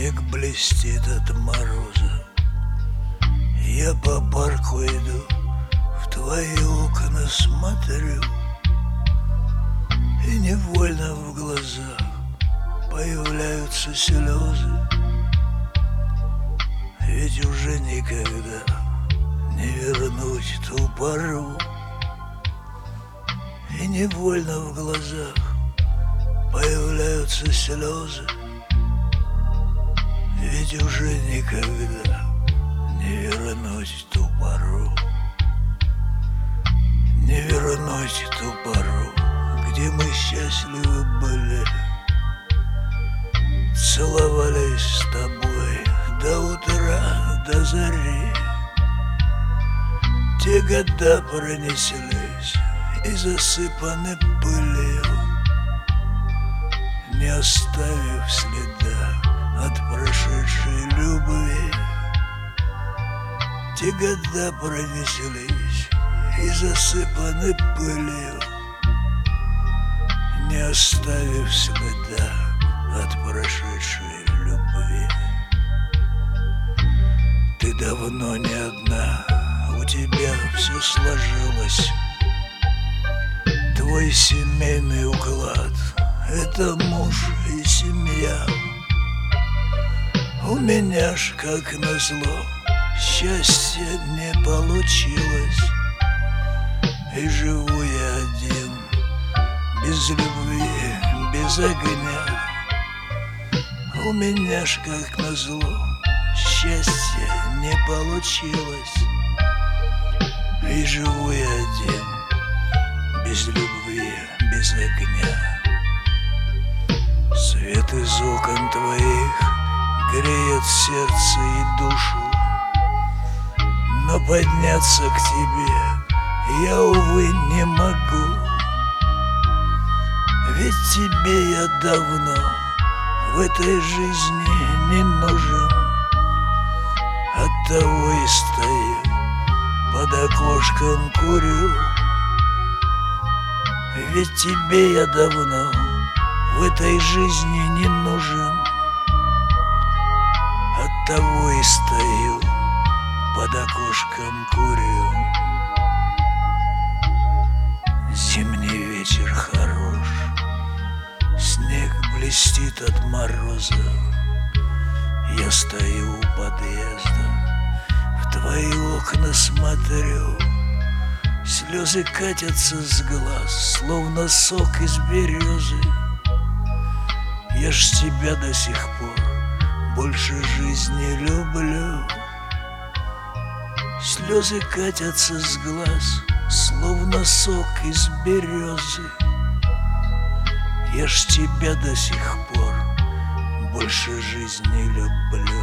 Снег блестит от мороза. Я по парку иду, в твои окна смотрю, и невольно в глазах появляются слезы. Ведь уже никогда не вернуть ту пору. И невольно в глазах появляются слезы. Ведь уже никогда не вернуть ту пору. Не вернуть ту пору, где мы счастливы были, целовались с тобой до утра, до зари. Те года пронеслись и засыпаны пылью, не оставив следа от прошедшей любви. Те года пронеслись и засыпаны пылью, не оставив следа от прошедшей любви. Ты давно не одна, у тебя все сложилось. Твой семейный уклад — это муж и семья. У меня ж, как назло, счастья не получилось, и живу я один, без любви, без огня. У меня ж, как назло, счастья не получилось, и живу я один, без любви, без огня. Свет из окон твоих греет сердце и душу, но подняться к тебе я, увы, не могу. Ведь тебе я давно в этой жизни не нужен. Оттого и стою, под окошком курю. Ведь тебе я давно в этой жизни не нужен. Оттого и стою, под окошком курю. Зимний вечер хорош, снег блестит от мороза. Я стою у подъезда, в твои окна смотрю. Слезы катятся с глаз, словно сок из березы. Я ж тебя до сих пор больше жизни люблю. Слезы катятся с глаз, словно сок из березы. Я ж тебя до сих пор больше жизни люблю.